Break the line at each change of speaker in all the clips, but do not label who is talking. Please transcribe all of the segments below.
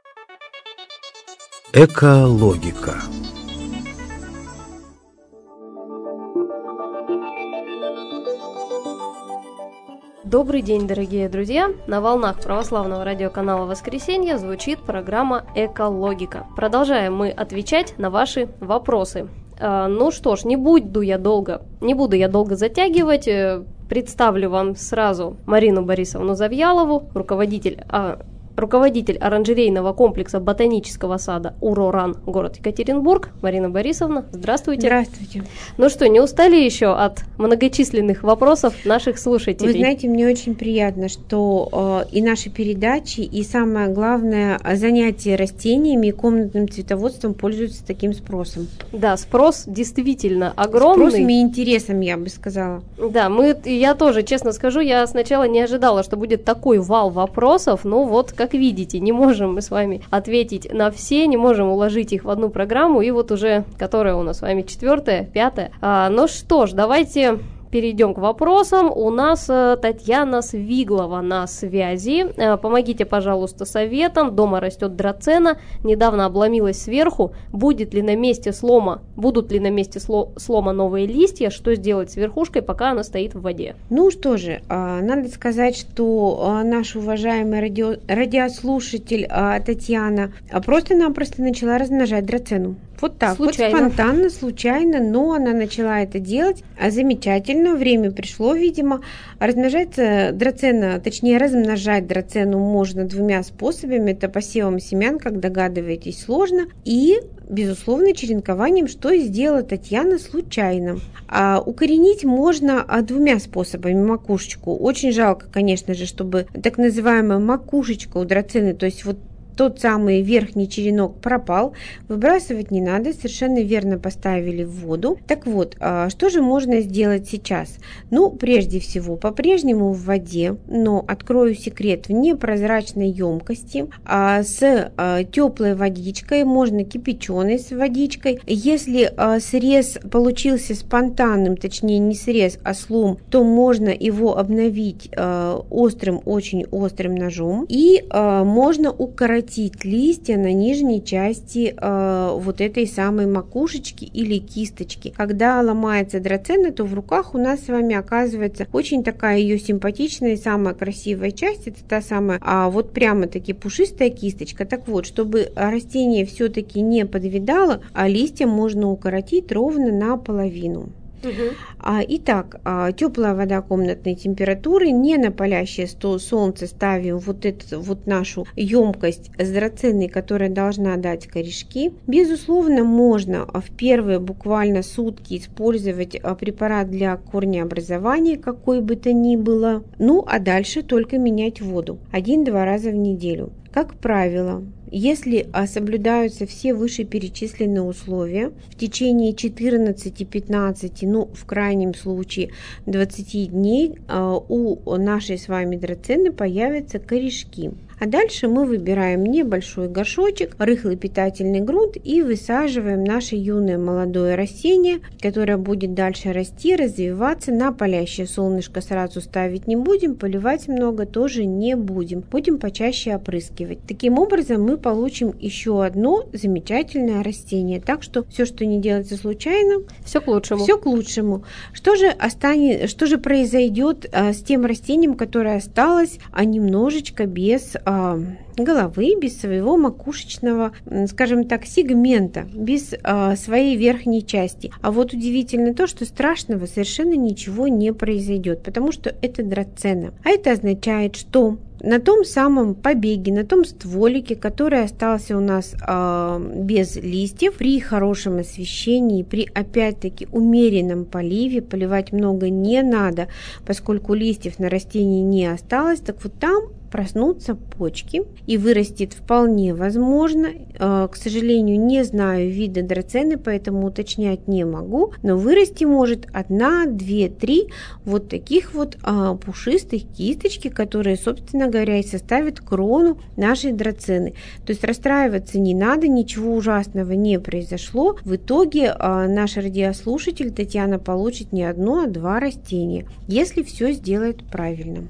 Экологика.
Добрый день, дорогие друзья! На волнах православного радиоканала «Воскресенье» звучит программа «Экологика». Продолжаем мы отвечать на ваши вопросы. Ну что ж, не буду я долго затягивать. Представлю вам сразу Марину Борисовну Завьялову, руководитель оранжерейного комплекса ботанического сада «Уроран», город Екатеринбург. Марина Борисовна, здравствуйте.
Здравствуйте.
Ну что, не устали еще от многочисленных вопросов наших слушателей?
Вы знаете, мне очень приятно, что и наши передачи, и самое главное, занятия растениями и комнатным цветоводством пользуются таким спросом.
Да, спрос действительно огромный.
Спросом и интересом, я бы сказала.
Да, я тоже, честно скажу, я сначала не ожидала, что будет такой вал вопросов, но вот как видите, не можем мы с вами ответить на все, не можем уложить их в одну программу, и вот уже, которая у нас с вами 4-я, 5-я. Ну что ж, давайте перейдем к вопросам. У нас Татьяна Свиглова на связи. Помогите, пожалуйста, советом. Дома растет драцена, недавно обломилась сверху. Будут ли на месте слома новые листья? Что сделать с верхушкой, пока она стоит в воде?
Ну что же, надо сказать, что наш уважаемый радиослушатель Татьяна просто-напросто начала размножать драцену. Вот так,
случайно.
Вот спонтанно, случайно, но она начала это делать замечательно. Время пришло, видимо. Размножать драцену можно двумя способами. Это посевом семян, как догадываетесь, сложно. И, безусловно, черенкованием, что и сделала Татьяна случайно. Укоренить можно двумя способами макушечку. Очень жалко, конечно же, чтобы так называемая макушечка у драцены, то есть вот тот самый верхний черенок пропал, выбрасывать не надо, совершенно верно поставили в воду. Так вот, что же можно сделать сейчас? Ну, прежде всего, по-прежнему в воде, но открою секрет, в непрозрачной емкости, с теплой водичкой, можно кипяченой с водичкой. Если срез получился спонтанным, точнее не срез, а слом, то можно его обновить очень острым ножом, и можно укоротить листья на нижней части вот этой самой макушечки или кисточки. Когда ломается драцена, то в руках у нас с вами оказывается очень такая ее симпатичная и самая красивая часть. Это та самая вот прямо-таки пушистая кисточка. Так вот, чтобы растение все-таки не подвидало, листья можно укоротить ровно наполовину. Итак, теплая вода комнатной температуры, не на палящее солнце ставим вот нашу емкость с драценой, которая должна дать корешки. Безусловно, можно в первые буквально сутки использовать препарат для корнеобразования, какой бы то ни было. Ну, а дальше только менять воду 1-2 раза в неделю. Как правило, если соблюдаются все вышеперечисленные условия, в течение 14-15, в крайнем случае 20 дней у нашей с вами драцены появятся корешки. А дальше мы выбираем небольшой горшочек, рыхлый питательный грунт и высаживаем наше юное молодое растение, которое будет дальше расти, развиваться. На палящее солнышко сразу ставить не будем, поливать много тоже не будем. Будем почаще опрыскивать. Таким образом мы получим еще одно замечательное растение. Так что все, что не делается случайно,
все к лучшему.
Все к лучшему. Что же произойдет с тем растением, которое осталось немножечко без головы, без своего макушечного, скажем так, сегмента, без своей верхней части? А вот удивительно то, что страшного совершенно ничего не произойдет, потому что это драцена. А это означает, что на том самом побеге, на том стволике, который остался у нас без листьев, при хорошем освещении, при опять-таки умеренном поливе, поливать много не надо, поскольку листьев на растении не осталось, так вот там проснутся почки и вырастет вполне возможно. К сожалению, не знаю вида драцены, поэтому уточнять не могу, но вырасти может 1, 2, 3 вот таких вот пушистых кисточки, которые, собственно говоря, и составят крону нашей драцены. То есть расстраиваться не надо, ничего ужасного не произошло. В итоге наш радиослушатель Татьяна получит не 1, а 2 растения, если все сделает правильно.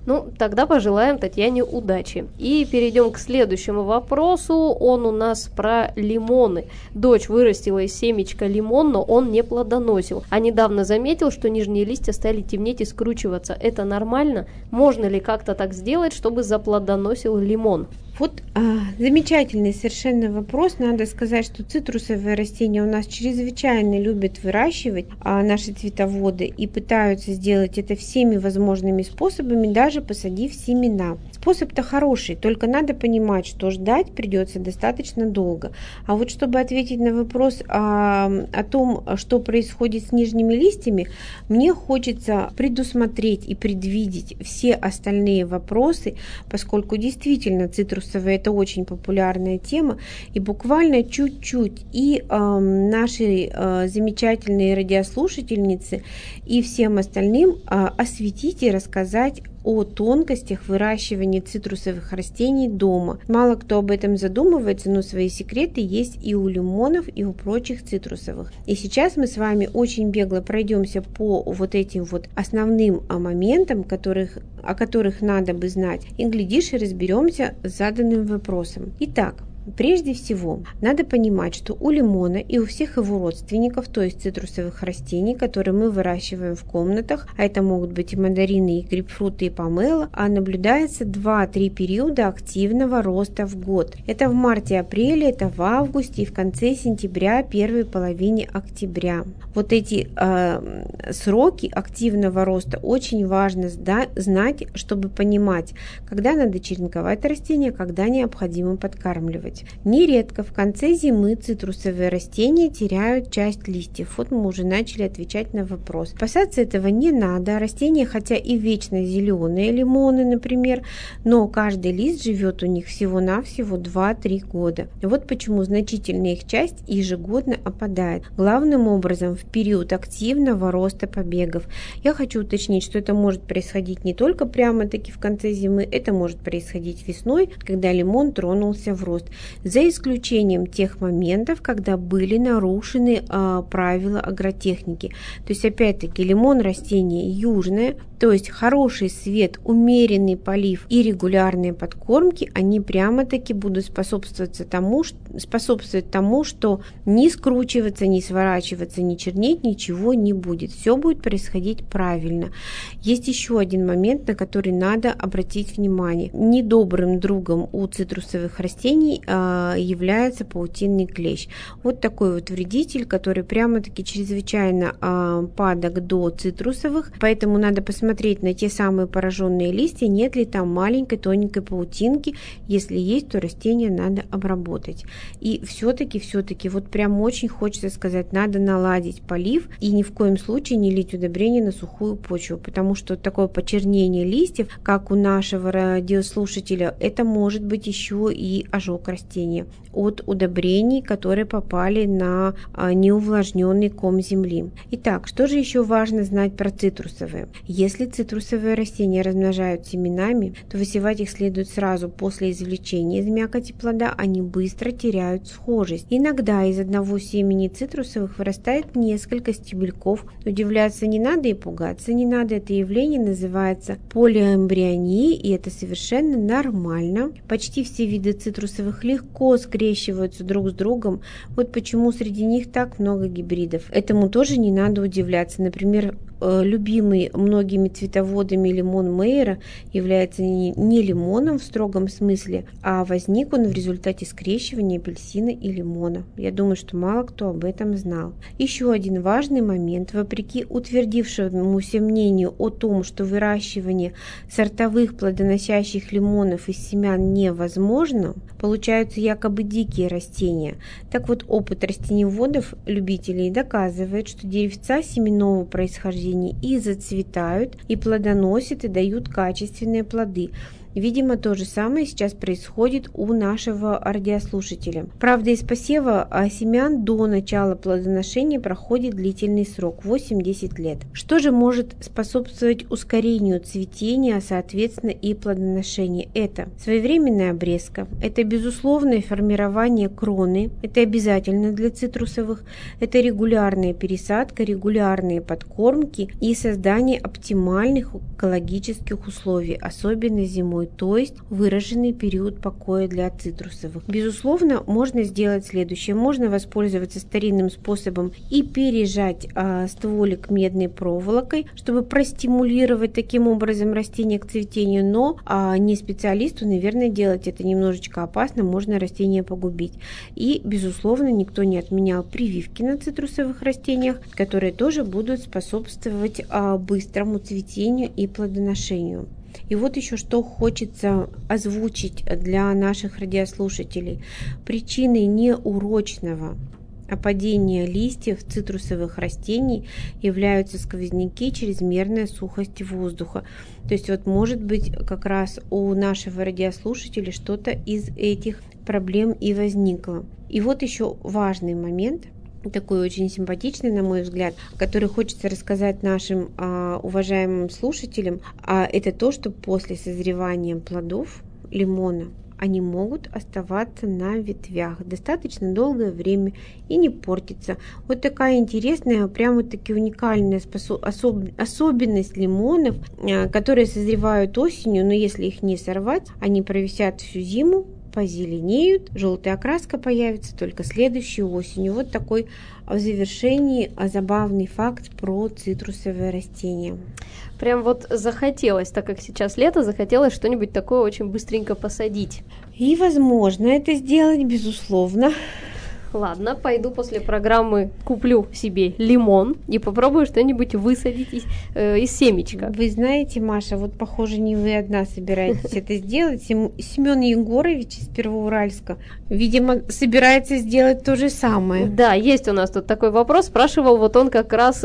Ну, тогда пожелаем Татьяне удачи. И перейдем к следующему вопросу. Он у нас про лимоны. Дочь вырастила из семечка лимон, но он не плодоносил. А недавно заметил, что нижние листья стали темнеть и скручиваться. Это нормально? Можно ли как-то так сделать, чтобы заплодоносил лимон?
Вот замечательный совершенно вопрос. Надо сказать, что цитрусовые растения у нас чрезвычайно любят выращивать наши цветоводы и пытаются сделать это всеми возможными способами, даже посадив семена. Способ-то хороший, только надо понимать, что ждать придется достаточно долго. А вот чтобы ответить на вопрос о том, что происходит с нижними листьями, мне хочется предусмотреть и предвидеть все остальные вопросы, поскольку действительно цитрусовые — это очень популярная тема, и буквально чуть-чуть и наши замечательные радиослушательницы и всем остальным осветить и рассказать о тонкостях выращивания цитрусовых растений дома. Мало кто об этом задумывается, но свои секреты есть и у лимонов, и у прочих цитрусовых. И сейчас мы с вами очень бегло пройдемся по вот этим вот основным моментам, о которых надо бы знать, и, глядишь, и разберемся с заданным вопросом. Итак, прежде всего, надо понимать, что у лимона и у всех его родственников, то есть цитрусовых растений, которые мы выращиваем в комнатах, а это могут быть и мандарины, и грейпфруты, и помело, наблюдается 2-3 периода активного роста в год. Это в марте-апреле, это в августе и в конце сентября, первой половине октября. Вот эти сроки активного роста очень важно знать, чтобы понимать, когда надо черенковать растения, когда необходимо подкармливать. Нередко в конце зимы цитрусовые растения теряют часть листьев. Вот мы уже начали отвечать на вопрос. Опасаться этого не надо. Растения, хотя и вечно зеленые, лимоны, например, но каждый лист живет у них всего-навсего 2-3 года. Вот почему значительная их часть ежегодно опадает. Главным образом в период активного роста побегов. Я хочу уточнить, что это может происходить не только прямо-таки в конце зимы, это может происходить весной, когда лимон тронулся в рост. За исключением тех моментов, когда были нарушены правила агротехники. То есть, опять-таки, лимон растение южное, то есть хороший свет, умеренный полив и регулярные подкормки, они прямо-таки будут способствовать тому, что ни скручиваться, ни сворачиваться, ни чернеть ничего не будет. Все будет происходить правильно. Есть еще один момент, на который надо обратить внимание. Недобрым другом у цитрусовых растений является паутинный клещ. Вот такой вот вредитель, который прямо-таки чрезвычайно падок до цитрусовых, поэтому надо посмотреть на те самые пораженные листья, нет ли там маленькой тоненькой паутинки. Если есть, то растение надо обработать. И все-таки вот прям очень хочется сказать, надо наладить полив и ни в коем случае не лить удобрения на сухую почву, потому что такое почернение листьев, как у нашего радиослушателя, это может быть еще и ожог растения от удобрений, которые попали на неувлажненный ком земли. Итак, что же еще важно знать про цитрусовые? Если цитрусовые растения размножают семенами, то высевать их следует сразу после извлечения из мякоти плода, они быстро теряют схожесть. Иногда из одного семени цитрусовых вырастает несколько стебельков. Удивляться не надо и пугаться не надо. Это явление называется полиэмбрионией, и это совершенно нормально. Почти все виды цитрусовых легко скрещиваются друг с другом. Вот почему среди них так много гибридов. Этому тоже не надо удивляться. Например, любимый многими цветоводами лимон Мейера является не лимоном в строгом смысле, а возник он в результате скрещивания апельсина и лимона. Я думаю, что мало кто об этом знал. Еще один важный момент. Вопреки утвердившемуся мнению о том, что выращивание сортовых плодоносящих лимонов из семян невозможно, получаются якобы дикие растения. Так вот, опыт растениеводов, любителей, доказывает, что деревца семенного происхождения и зацветают, и плодоносят, и дают качественные плоды. Видимо, то же самое сейчас происходит у нашего радиослушателя. Правда, из посева семян до начала плодоношения проходит длительный срок – 8-10 лет. Что же может способствовать ускорению цветения, а соответственно и плодоношения? Это своевременная обрезка, это безусловное формирование кроны, это обязательно для цитрусовых, это регулярная пересадка, регулярные подкормки и создание оптимальных экологических условий, особенно зимой, то есть выраженный период покоя для цитрусовых. Безусловно, можно сделать следующее. Можно воспользоваться старинным способом и пережать стволик медной проволокой, чтобы простимулировать таким образом растение к цветению, но не специалисту, наверное, делать это немножечко опасно, можно растение погубить. И, безусловно, никто не отменял прививки на цитрусовых растениях, которые тоже будут способствовать быстрому цветению и плодоношению. И вот еще что хочется озвучить для наших радиослушателей. Причиной неурочного опадения листьев цитрусовых растений являются сквозняки, чрезмерная сухость воздуха. То есть вот может быть как раз у нашего радиослушателя что-то из этих проблем и возникло. И вот еще важный момент, такой очень симпатичный, на мой взгляд, который хочется рассказать нашим уважаемым слушателям, это то, что после созревания плодов лимона они могут оставаться на ветвях достаточно долгое время и не портиться. Вот такая интересная, прямо-таки уникальная особенность лимонов, которые созревают осенью, но если их не сорвать, они провисят всю зиму, позеленеют, желтая окраска появится только следующей осенью. Вот такой в завершении забавный факт про цитрусовые растения.
Прям вот захотелось, так как сейчас лето, захотелось что-нибудь такое очень быстренько посадить.
И возможно это сделать, безусловно.
Ладно, пойду после программы куплю себе лимон и попробую что-нибудь высадить из семечка.
Вы знаете, Маша, вот похоже, не вы одна собираетесь это сделать. Семен Егорович из Первоуральска, видимо, собирается сделать то же самое.
Да, есть у нас тут такой вопрос. Спрашивал вот он как раз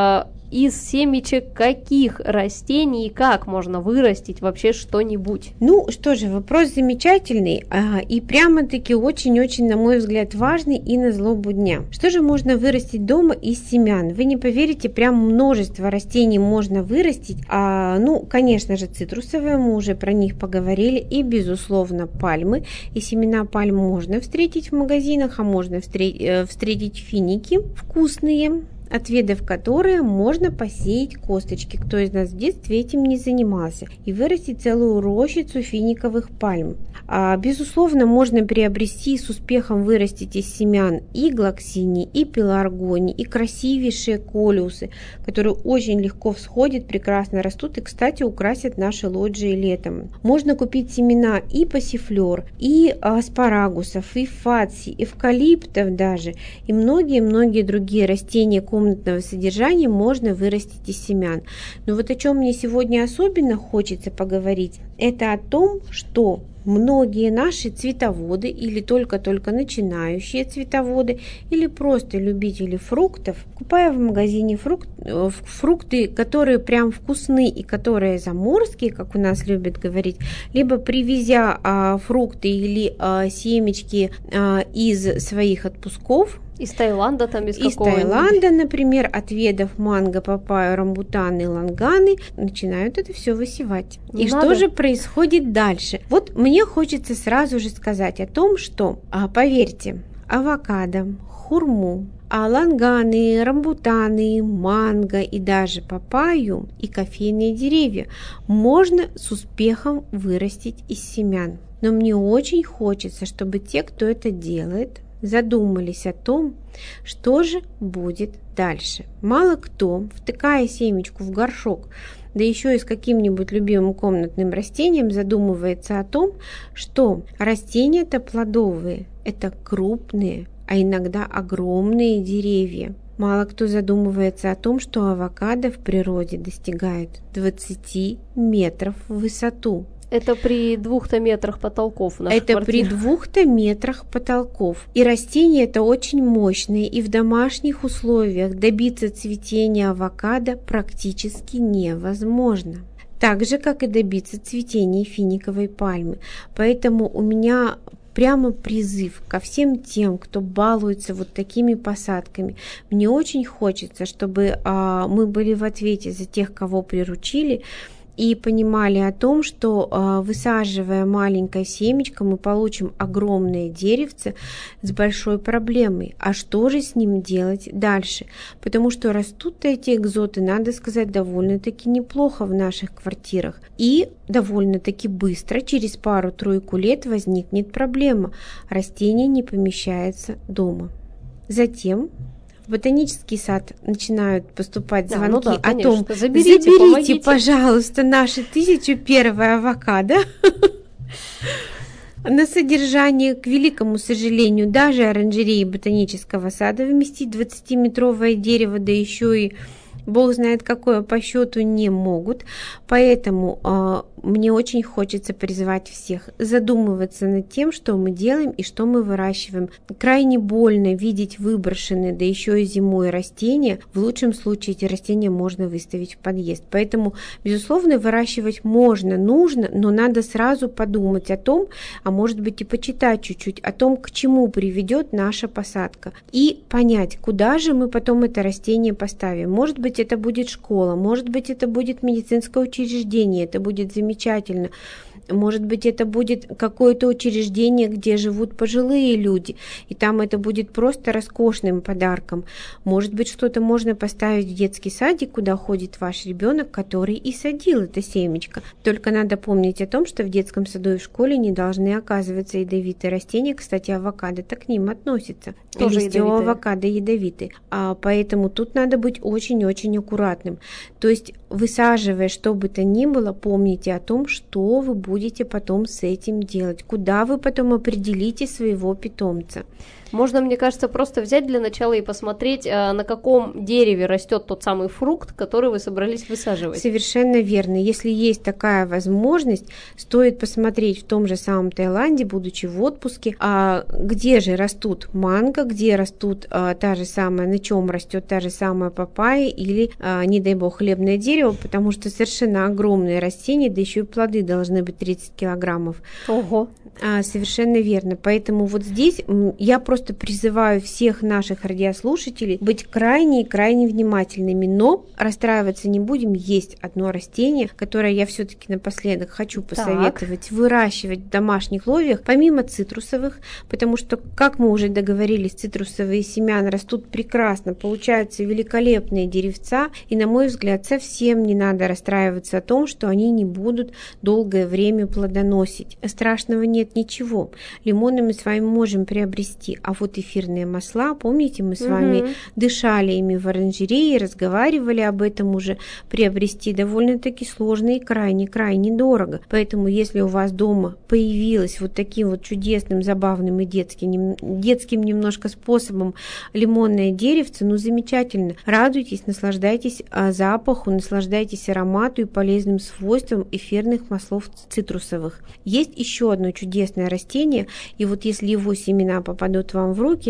из семечек каких растений и как можно вырастить вообще что-нибудь?
Ну что же, вопрос замечательный и прямо-таки очень-очень, на мой взгляд, важный и на злобу дня. Что же можно вырастить дома из семян? Вы не поверите, прям множество растений можно вырастить. Ну, конечно же, цитрусовые, мы уже про них поговорили, и, безусловно, пальмы. И семена пальм можно встретить в магазинах, а можно встретить финики вкусные, отведав которые можно посеять косточки. Кто из нас в детстве этим не занимался, и вырастить целую рощицу финиковых пальм. Безусловно, можно приобрести и с успехом вырастить из семян и глоксинии, и пеларгонии, и красивейшие колиусы, которые очень легко всходят, прекрасно растут и, кстати, украсят наши лоджии летом. Можно купить семена и пассифлер, и аспарагусов, и фаций, эвкалиптов даже, и многие-многие другие растения комнатного содержания можно вырастить из семян. Но вот о чем мне сегодня особенно хочется поговорить, это о том, что многие наши цветоводы или только-только начинающие цветоводы или просто любители фруктов, купая в магазине фрукты, которые прям вкусные и которые заморские, как у нас любят говорить, либо привезя фрукты или семечки из своих отпусков,
из Таиланда там, из какого-нибудь.
Из Таиланда, например, отведав манго, папайю, рамбутаны, ланганы, начинают это все высевать. И что же происходит дальше? Вот мне хочется сразу же сказать о том, что, поверьте, авокадо, хурму, ланганы, рамбутаны, манго и даже папайю и кофейные деревья можно с успехом вырастить из семян. Но мне очень хочется, чтобы те, кто это делает, задумались о том, что же будет дальше. Мало кто, втыкая семечку в горшок, да еще и с каким-нибудь любимым комнатным растением, задумывается о том, что растения-то плодовые, это крупные, а иногда огромные деревья. Мало кто задумывается о том, что авокадо в природе достигает 20 метров в высоту.
Это при 2 метрах потолков в нашей квартире.
Это при 2 метрах потолков. И растения это очень мощные, и в домашних условиях добиться цветения авокадо практически невозможно. так же, как и добиться цветения финиковой пальмы. Поэтому у меня прямо призыв ко всем тем, кто балуется вот такими посадками. Мне очень хочется, чтобы мы были в ответе за тех, кого приручили, и понимали о том, что высаживая маленькое семечко, мы получим огромное деревце с большой проблемой. А что же с ним делать дальше? Потому что растут эти экзоты, надо сказать, довольно-таки неплохо в наших квартирах. И довольно-таки быстро, через пару-тройку лет, возникнет проблема. Растение не помещается дома. Затем в ботанический сад начинают поступать звонки о том, заберите, пожалуйста, наши 1001 авокадо. На содержание, к великому сожалению, даже оранжереи ботанического сада вместить 20-метровое дерево, да еще и Бог знает какое по счету, не могут. Поэтому мне очень хочется призвать всех задумываться над тем, что мы делаем и что мы выращиваем. Крайне больно видеть выброшенные, да еще и зимой растения. В лучшем случае эти растения можно выставить в подъезд. Поэтому, безусловно, выращивать можно, нужно, но надо сразу подумать о том, а может быть и почитать чуть-чуть о том, к чему приведет наша посадка. И понять, куда же мы потом это растение поставим. Может быть, это будет школа, может быть, это будет медицинское учреждение, это будет замечательно. Может быть, это будет какое-то учреждение, где живут пожилые люди, и там это будет просто роскошным подарком. Может быть, что-то можно поставить в детский садик, куда ходит ваш ребенок, который и садил это семечко. Только надо помнить о том, что в детском саду и в школе не должны оказываться ядовитые растения. Кстати, авокадо-то к ним относится. Листья у авокадо ядовитые. Поэтому тут надо быть очень-очень аккуратным. То есть, высаживая что бы то ни было, помните о том, что вы будете потом с этим делать, куда вы потом определите своего питомца.
Можно, мне кажется, просто взять для начала и посмотреть, на каком дереве растет тот самый фрукт, который вы собрались высаживать.
Совершенно верно. Если есть такая возможность, стоит посмотреть в том же самом Таиланде, будучи в отпуске, где же растут манго, где растут та же самая, на чем растет та же самая папайя или, не дай бог, хлебное дерево, потому что совершенно огромные растения, да еще и плоды должны быть 30 килограммов.
Ого!
Совершенно верно. Поэтому вот здесь я просто призываю всех наших радиослушателей быть крайне внимательными, но расстраиваться не будем. Есть одно растение, которое я все-таки напоследок хочу посоветовать выращивать в домашних условиях, помимо цитрусовых, потому что, как мы уже договорились, цитрусовые семяна растут прекрасно, получаются великолепные деревца, и, на мой взгляд, совсем не надо расстраиваться о том, что они не будут долгое время плодоносить. Страшного нет ничего. Лимоны мы с вами можем приобрести, а вот эфирные масла, помните, мы с вами дышали ими в оранжерее, разговаривали об этом уже, приобрести довольно-таки сложно и крайне дорого. Поэтому, если у вас дома появилось вот таким вот чудесным, забавным и детским немножко способом лимонное деревце, замечательно. Радуйтесь, наслаждайтесь запаху, наслаждайтесь аромату и полезным свойствам эфирных маслов цитрусовых. Есть еще одно чудесное растение, и вот если его семена попадут вам в руки,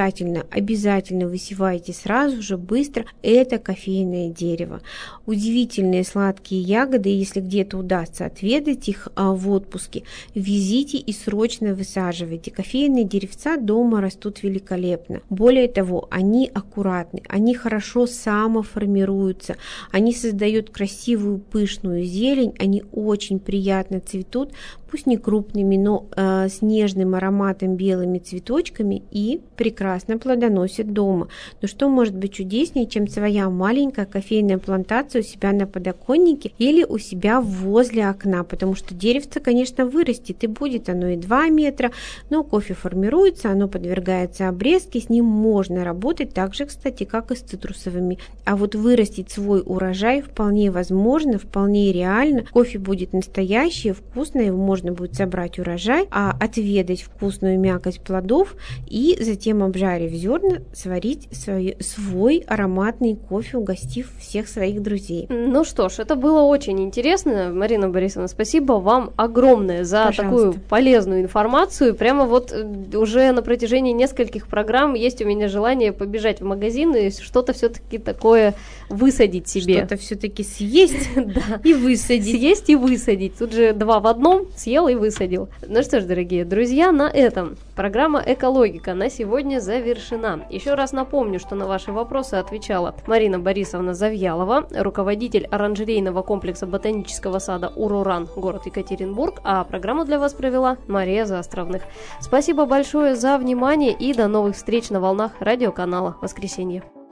обязательно высевайте сразу же, быстро. Это кофейное дерево. Удивительные сладкие ягоды, если где-то удастся отведать их в отпуске, везите и срочно высаживайте. Кофейные деревца дома растут великолепно. Более того, они аккуратны, они хорошо самоформируются, они создают красивую пышную зелень, они очень приятно цветут, пусть не крупными, но с нежным ароматом, белыми цветочками, и прекрасно плодоносят дома. Но что может быть чудеснее, чем своя маленькая кофейная плантация у себя на подоконнике или у себя возле окна, потому что деревце, конечно, вырастет, и будет оно и 2 метра, но кофе формируется, оно подвергается обрезке, с ним можно работать так же, кстати, как и с цитрусовыми. А вот вырастить свой урожай вполне возможно, вполне реально. Кофе будет настоящий, вкусный, его можно можно будет собрать урожай, отведать вкусную мякоть плодов и затем, обжарив зерна, сварить свой ароматный кофе, угостив всех своих друзей.
Ну что ж, это было очень интересно. Марина Борисовна, спасибо вам огромное за такую полезную информацию. Прямо вот уже на протяжении нескольких программ есть у меня желание побежать в магазин и что-то все-таки такое высадить себе.
Что-то все-таки съесть и высадить.
Съесть и высадить. Тут же 2 в 1, съел и высадил. Ну что ж, дорогие друзья, на этом программа «Экологика» на сегодня завершена. Еще раз напомню, что на ваши вопросы отвечала Марина Борисовна Завьялова, руководитель оранжерейного комплекса ботанического сада «Уруран», город Екатеринбург, а программу для вас провела Мария Заостровных. Спасибо большое за внимание и до новых встреч на волнах радиоканала «Воскресенье».